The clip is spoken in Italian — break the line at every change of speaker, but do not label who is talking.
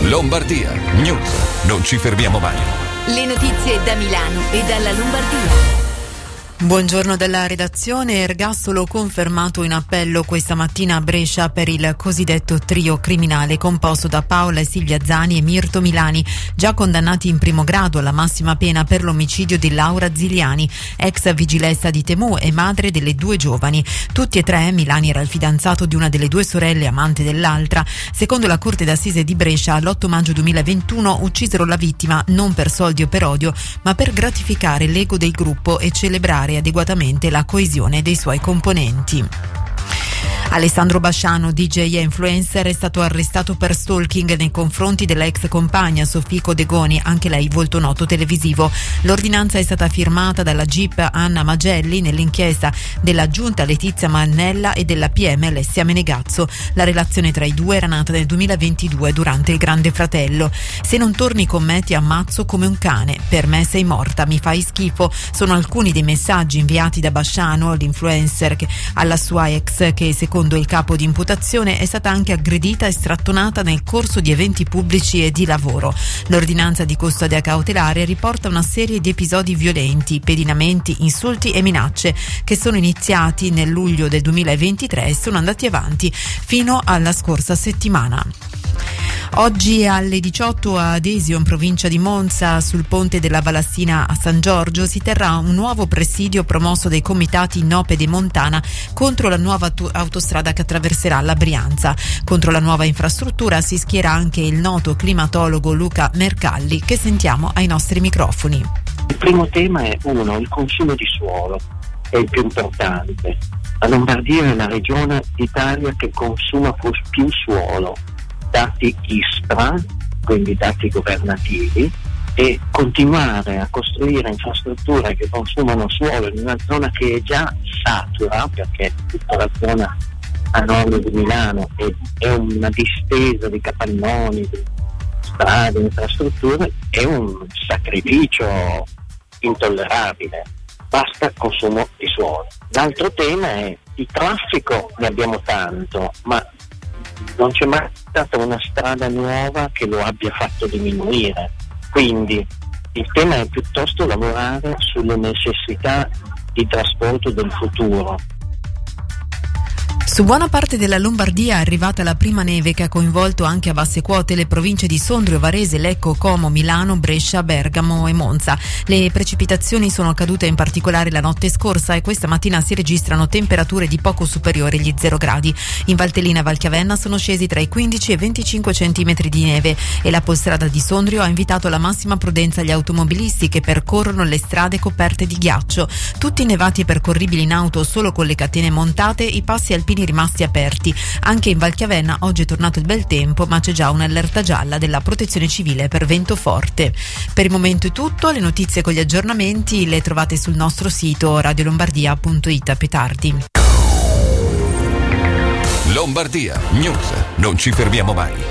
Lombardia News. Non ci fermiamo mai.
Le notizie da Milano e dalla Lombardia.
Buongiorno dalla redazione. Ergastolo confermato in appello questa mattina a Brescia per il cosiddetto trio criminale composto da Paola e Silvia Zani e Mirto Milani, già condannati in primo grado alla massima pena per l'omicidio di Laura Ziliani, ex vigilessa di Temu e madre delle due giovani. Tutti e tre, Milani era il fidanzato di una delle due sorelle, amante dell'altra. Secondo la Corte d'Assise di Brescia, l'8 maggio 2021 uccisero la vittima non per soldi o per odio, ma per gratificare l'ego del gruppo e celebrare adeguatamente la coesione dei suoi componenti. Alessandro Basciano, DJ e influencer, è stato arrestato per stalking nei confronti della ex compagna Sofico Degoni, anche lei volto noto televisivo. L'ordinanza è stata firmata dalla GIP Anna Magelli nell'inchiesta della giunta Letizia Mannella e della PM Alessia Menegazzo. La relazione tra i due era nata nel 2022 durante il Grande Fratello. Se non torni con me ti ammazzo come un cane, per me sei morta, mi fai schifo, sono alcuni dei messaggi inviati da Basciano, l'influencer, alla sua ex, che secondo il capo di imputazione è stata anche aggredita e strattonata nel corso di eventi pubblici e di lavoro. L'ordinanza di custodia cautelare riporta una serie di episodi violenti, pedinamenti, insulti e minacce che sono iniziati nel luglio del 2023 e sono andati avanti fino alla scorsa settimana. Oggi alle 18 a Desio, in provincia di Monza, sul ponte della Valassina a San Giorgio, si terrà un nuovo presidio promosso dai comitati Nopede Montana contro la nuova autostrada che attraverserà la Brianza. Contro la nuova infrastruttura si schiera anche il noto climatologo Luca Mercalli, che sentiamo ai nostri microfoni.
Il primo tema è il consumo di suolo, è il più importante. La Lombardia è la regione d'Italia che consuma più suolo. Dati ISPRA, quindi dati governativi, e continuare a costruire infrastrutture che consumano suolo in una zona che è già satura, perché tutta la zona a nord di Milano è una distesa di capannoni, di strade, infrastrutture, è un sacrificio intollerabile. Basta consumo di suolo. L'altro tema è il traffico, ne abbiamo tanto, ma non c'è mai stata una strada nuova che lo abbia fatto diminuire. Quindi il tema è piuttosto lavorare sulle necessità di trasporto del futuro.
Su buona parte della Lombardia è arrivata la prima neve che ha coinvolto anche a basse quote le province di Sondrio, Varese, Lecco, Como, Milano, Brescia, Bergamo e Monza. Le precipitazioni sono cadute in particolare la notte scorsa e questa mattina si registrano temperature di poco superiori agli 0 gradi. In Valtellina e Valchiavenna sono scesi tra i 15 e i 25 centimetri di neve e la Polstrada di Sondrio ha invitato alla massima prudenza gli automobilisti che percorrono le strade coperte di ghiaccio. Tutti nevati e percorribili in auto solo con le catene montate, i passi alpini rimasti aperti. Anche in Valchiavenna oggi è tornato il bel tempo, ma c'è già un'allerta gialla della Protezione Civile per vento forte. Per il momento è tutto, le notizie con gli aggiornamenti le trovate sul nostro sito radiolombardia.it. A più tardi.
Lombardia News. Non ci fermiamo mai.